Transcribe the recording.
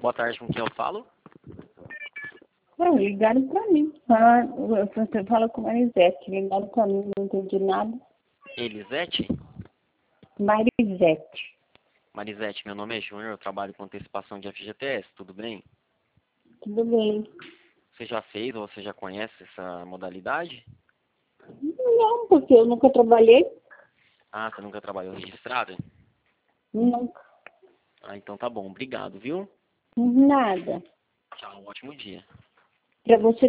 Boa tarde, com quem eu falo? Não, ligaram pra mim. Você fala com Marisete. Ligaram pra mim, não entendi nada. Elisete? Marisete. Marisete, meu nome é Júnior, eu trabalho com antecipação de FGTS, tudo bem? Tudo bem. Você já fez ou você já conhece essa modalidade? Não, porque eu nunca trabalhei. Ah, você nunca trabalhou registrada? Nunca. Ah, então tá bom, obrigado, viu? Nada. Tchau, um ótimo dia. Pra você